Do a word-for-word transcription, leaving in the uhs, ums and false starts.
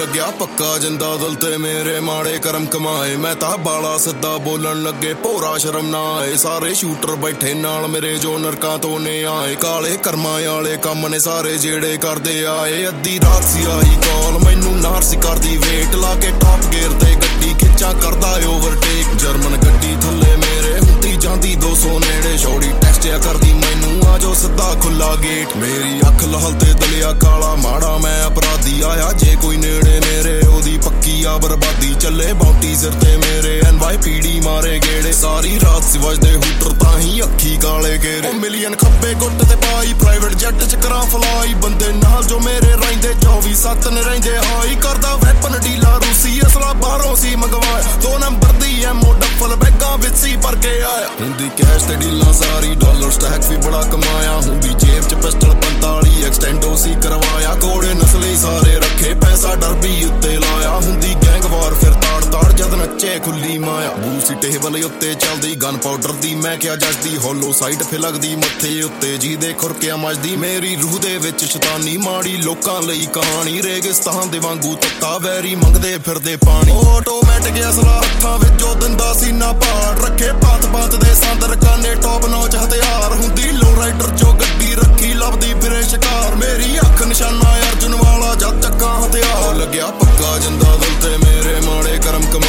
ਲੱਗਿਆ ਪੱਕਾ ਜਿੰਦਾ ਦਿਲ ਤੇ ਮੇਰੇ ਮਾੜੇ ਕਰਮ ਕਮਾਏ। ਮੈਂ ਤਾਂ ਬਾਲਾ ਸਿੱਧਾ ਬੋਲਣ ਲੱਗੇ ਭੋਰਾ ਸ਼ਰਮ ਨਾ ਆਏ। ਸਾਰੇ ਸ਼ੂਟਰ ਬੈਠੇ ਨਾਲ ਮੇਰੇ ਜੋ ਨਰਕਾਂ ਤੋਂ ਨੇ ਆਏ। ਕਾਲੇ ਕਰਮਾਂ ਵਾਲੇ ਕੰਮ ਨੇ ਸਾਰੇ ਜਿਹੜੇ ਕਰਦੇ ਆਏ। ਅੱਧੀ ਰਾਤ ਸੀ ਆਈ ਕਾਲ ਮੈਨੂੰ ਨਾਰ ਸੀ ਕਰਦੀ ਵੇਟ ਲਾ ਕੇ ਟੌਪ ਗੇਅਰ ਤੇ ਗੱਡੀ ਖਿੱਚਾਂ ਕਰਦਾ ਓਵਰਟੇਕ। ਜਰਮਨ ਗੱਡੀ ਥੱਲੇ ਮੇਰੇ ਹੁੰਦੀ ਜਾਂਦੀ ਦੋ ਸੌ ਨੇੜੇ। ਛੋੜੀ ਟੈਸਟਿਆ ਕਰਦੀ ਮੈਨੂੰ ਆ ਜੋ ਸਿੱਧਾ ਖੁੱਲਾ ਗੇਟ। ਮੇਰੀ ਅੱਖ ਲਾਲ ਤੇ ਦਲਿਆ ਕਾਲਾ ਮਾੜਾ ਮੈਂ ਅਪਰਾਧੀ ਆਇਆ ਜੇ ਕੋਈ ਨੇੜੇ ਮੇਰੇ ਉਹਦੀ ਪੱਕੀ ਆ ਬਰਬਾਦੀ। ਚੱਲੇ ਬਾਉਂਟੀ ਸਿਰ ਤੇ ਮੇਰੇ ਐਨ ਵਾਈ ਪੀ ਡੀ ਮਾਰੇ ਗੇੜੇ। ਸਾਰੀ ਰਾਤ ਸੀ ਵੱਜਦੇ ਹੂਟਰ ਤਾਂ ਹੀ ਅੱਖੀ ਕਾਲੇ ਗੇਰੇ। ਮਿਲੀਅਨ ਖੱਬੇ ਗੁੱਟ ਤੇ ਪਾਈ ਪ੍ਰਾਈਵੇਟ ਜੈਟ ਚ ਕਰਾਂ ਫਲਾਈ। ਬੰਦੇ ਨਾਲ ਜੋ ਮੇਰੇ ਰਹਿੰਦੇ ਚੌਵੀ ਸੱਤ ਨੇ ਰਹਿੰਦੇ ਹਾਈ। ਕਰਦਾ ਵੈਪਨ ਡੀਲਾ ਰੂਸੀ ਅਸਲਾ ਬਾਹਰੋਂ ਸੀ ਮੰਗਵਾਇਆ। ਦੋ ਨੰਬਰ ਦੀ ਐਮੋ ਡੱਫਲ ਬੈਗਾਂ ਵਿੱਚ ਸੀ ਭਰ ਕੇ ਆਇਆ। ਹੁੰਦੀ ਕੈਸ਼ ਤੇ ਡੀਲਾਂ ਸਾਰੀ ਡਾਲਰ ਸਟੈਕ ਵੀ ਬੜਾ ਕਮਾਇਆ। ਹੁੰਦੀ ਜੇਬ ਚ ਪਿਸਟਲ ਪੰਤਾਲੀ ਐਕਸਟੈਂਡੋ ਸੀ ਕਰਵਾਇਆ। ਕੋੜੇ ਨਸਲੀ ਸਾਰੇ ਰੱਖੇ ਪੈਸਾ ਡਰ ਵੀ ਉੱਤੇ ਲਾਇਆ। ਹੁੰਦੀ ਗੈਂਗ ਵਾਰ ਫਿਰ ਤਾੜ ਤਾੜ ਜਦ ਨੱਚੇ ਖੁੱਲੀ ਮਾਇਆ। ਬੂਸੀ ਟੇਬਲ ਉੱਤੇ ਚੱਲਦੀ ਗਨ ਪਾਊਡਰ ਦੀ ਮੈਂ ਕਿਹਾ ਜੱਜਦੀ ਹੋਲੋ ਸਾਈਡ ਫੇ ਲੱਗਦੀ ਮੱਥੇ ਉੱਤੇ ਜਿਹਦੇ ਖੁਰਕਿਆ ਮੱਜਦੀ। ਮੇਰੀ ਰੂਹ ਦੇ ਵਿੱਚ ਸ਼ੈਤਾਨੀ ਮਾੜੀ ਲੋਕਾਂ ਲਈ ਕਹਾਣੀ। ਰੇਗਿਸਤਾਨ ਦੇ ਵਾਂਗੂ ਤੱਤਾ ਵੈਰੀ ਮੰਗਦੇ ਫਿਰਦੇ ਪਾਣੀ। ਆਟੋਮੈਟਿਕ ਅਸਲਾ ਹੱਥਾਂ ਵਿੱਚੋਂ ਦਿੰਦਾ ਸੀ ਨਾ ਪਾੜ। ਰੱਖੇ ਪਾਤ ਪਾਤ ਦੇ ਸੰਦਰ ਕਾਨੇ ਟੌਪ ਨੌਚ ਹਥਿਆਰ। ਹੁੰਦੀ ਲੋ ਰਾਈਡਰ ਜੋ ਗੱਡੀ ਰੱਖੀ ਲੱਭਦੀ ਫਿਰੇ ਸ਼ਿਕਾਰ। ਮੇਰੀ ਅੱਖ ਨਿਸ਼ਾਨਾ ਅਰਜੁਨ ਵਾਲਾ ਜਦ ਚੱਕਾਂ ਹਥਿਆਰ। ਲੱਗਿਆ ਪੱਕਾ ਜਿੰਦਾ ਦਿਲ ਤੇ ਮੇਰੇ ਮਾੜੇ ਕਰਮ